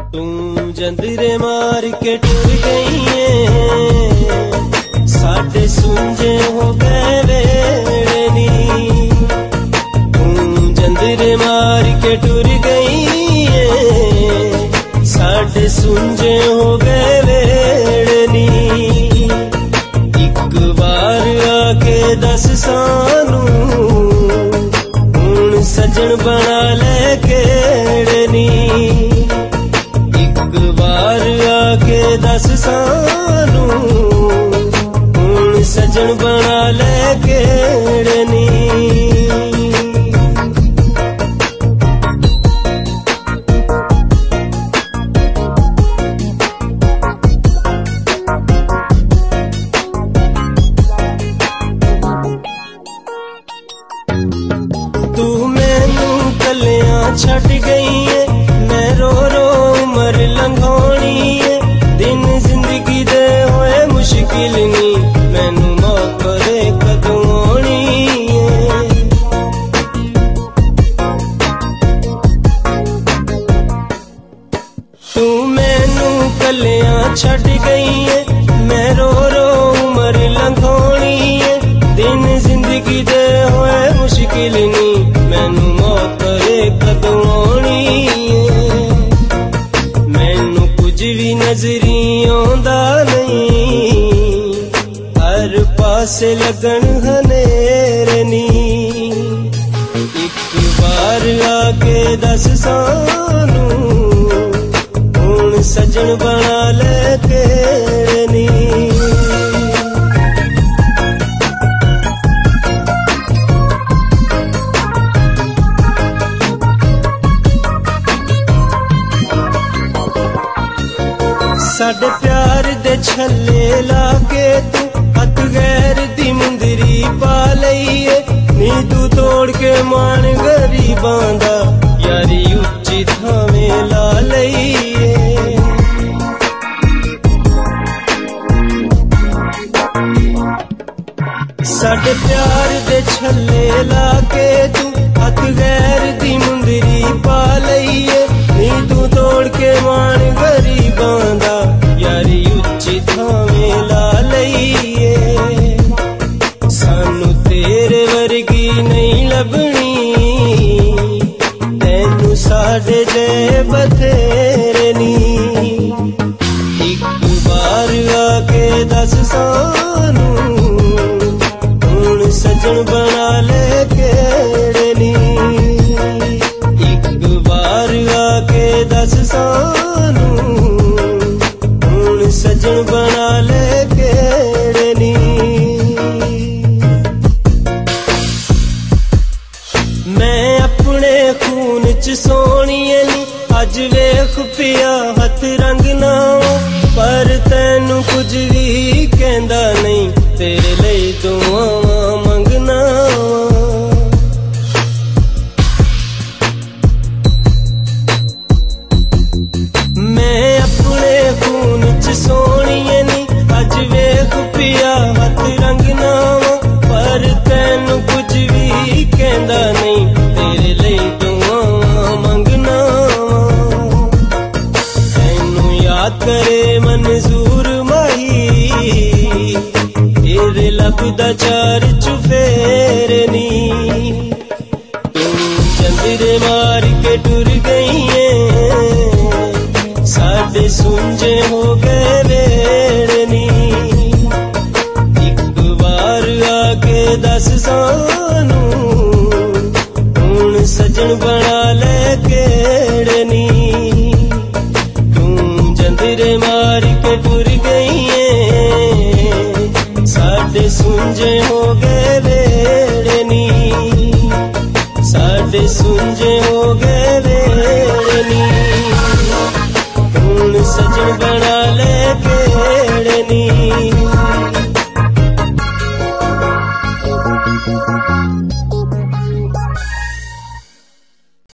तू जंदरे मार के टुर गई है, साडे सुंजे हो गए वेड़े नी। तू जंदरे मार के टुर गई है, साडे सुंजे हो गए वेड़े नी। एक बार आके दस सानू हुण सजन बना ले केड़े नी। आके दस सानू हुण सजन बना ले केड़े नी। तू मैनू कलियां छड़ गई है, मैं रो रो उमर लंघोनी है। दिन जिंदगी दे होए मुश्किल नी, मैनू मौत दे कदों आनी है। तू मैनू कलियां छड़ गई है, मैं रो रो उमर लंघोनी है। दिन जिंदगी दे होए मुश्किल नी, मैनू मौत दे कदों आनी है। मैनू कुछ भी नजरी आंदा नहीं, हर पासे लगन हनेरे नी। एक बार आके दस सानू हुण सजन बना ले केड़े नी। साडे प्यार दे छल्ले लाके तू हथ गैर दी मुंदरी पा लईए। नी तू तोड़ के मान गरीबां दा यारी उच्ची थावें ला लईए। साडे प्यार दे छल्ले लाके तू हथ गैर दी मुंदरी पा लईए। नी तू तोड़ के मान गरीबां दा यारी उच्ची थावें ला लईए। सानू तेरे वर्गी नहीं लभनी, तैनू साडे जे बथेरे नी। एक बार आके दस सानू हुण सजन बना ले केड़े नी। एक बार आके दस सानू सजन बना ले केड़े नी। मैं अपने खून च सोनिए नी, अज वेख पिया हथ रंग ना। पर तैनू कुछ भी कहंदा नहीं, तेरे लिए दुआवां मंगना। मैं अपने खून च सोनिए नी, अज वेख पिया हथ रंग ना। पर तैनू कुछ भी कहंदा नहीं, तेरे लिए दुआवां मंगना। तैनू याद करे मंजूर माही, तेरे लभदा चार चुफेरे नी। तू जंदरे मार के टुर गई है, साडे सुंजे हो गए वेड़े नी। एक बार आके दस सानू